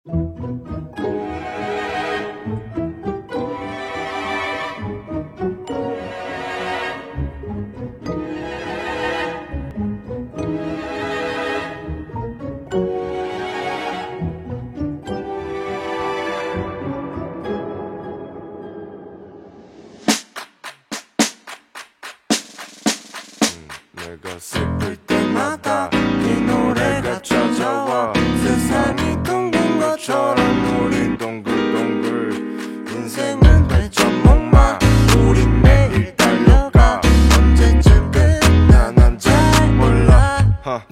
내가 슬플 때마다 이 노래가 찾아와. 세상이 둥근 것처럼 우린 동글동글. 인생은 회전목마. 우린 매일 달려가. 언제쯤 끝나 난 잘 몰라.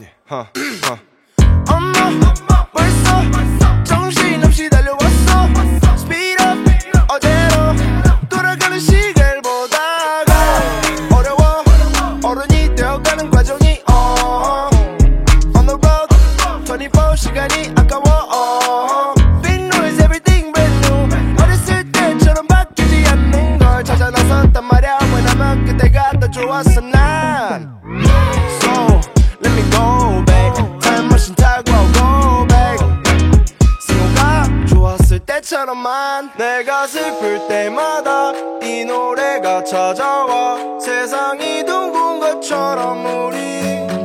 엄마 벌써 정신없이 달려왔어. Speed up 어제로 돌아가는 시계를 보다가 어려워 어른이 되어가는 과정이 On the road 24시간이 아까워 Big noise everything brand new. 어렸을 때처럼 바뀌지 않는 걸 찾아 나섰단 말야. 왜냐면 그때가 더 좋았어 난. So let me go back. Time machine 타고 go back. 승호가 좋았을 때처럼만. 내가 슬플 때마다 이 노래가 찾아와. 세상이 둥근 것처럼 우리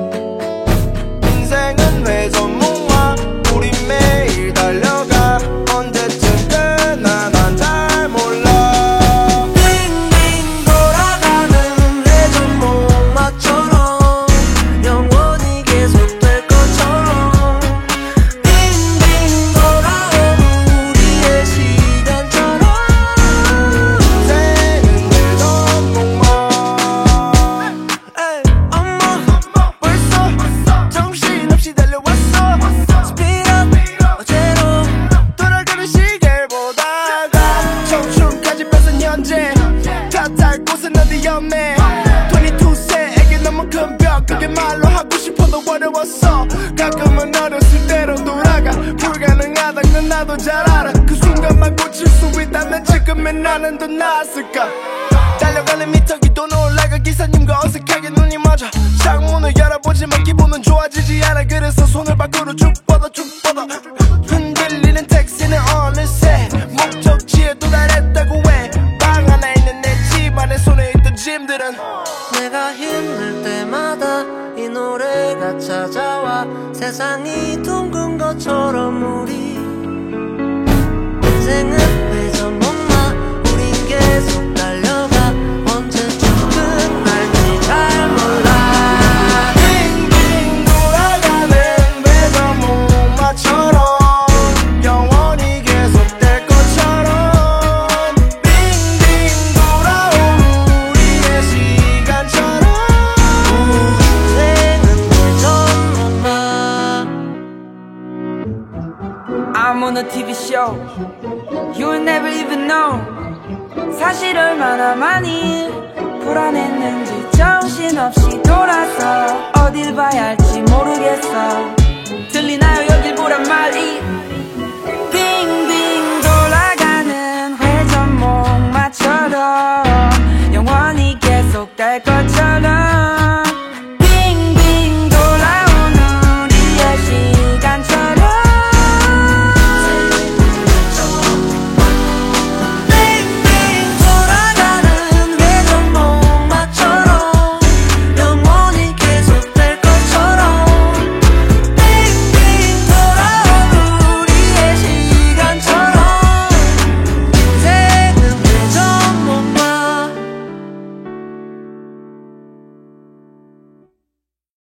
인생은 회전목마. 우린 매일 달려가. 언제쯤 끝나 난 잘 몰라. 빙빙 돌아가는 회전목마처럼 영원히 계속될 것처럼 빙빙 돌아오는 우리의 시간처럼 인생은 회전목마. 엄마 벌써 정신없이 달려왔어. Speed up 어제로 돌아가는 시계를 보다가 청춘까지 뺏은 현재. 탓할 곳은 어디 없네. 22세에게 너무 큰 벽. 그게 말로 하고 싶어도 어려웠어. 가끔은 어렸을 때로 돌아가. 불가능하단 건 나도 잘 알아. 그 순간만 고칠 수 있다면 지금의 나는 더 나았을까. 달려가는 미터기도 올라가. 기사님과 어색하게 눈이 맞아. 창문을 열어보지만 기분은 좋아지지 않아. 그래서 손을 밖으로 쭉 뻗어 흔들리는 택시는 어느새 목적지에 도달했다고 해. 방 안에 있는 내 집안에 손에 있던 짐들은 내가 힘들 때마다 이 노래가 찾아와. 세상이 둥근 것처럼 우리 인생은 회전목마. 우린 계속 달려가. 언제쯤 끝날지 잘 몰라. 빙빙 돌아가는 회전목마처럼 영원히 계속될 것처럼 빙빙 돌아오는 우리의 시간처럼 인생은 회전목마. I'm on a TV show You'll never even know. 사실 얼마나 많이 불안했는지 정신없이 돌아서 어딜 봐야 할지 모르겠어. 들리나요 여길 보란 말이.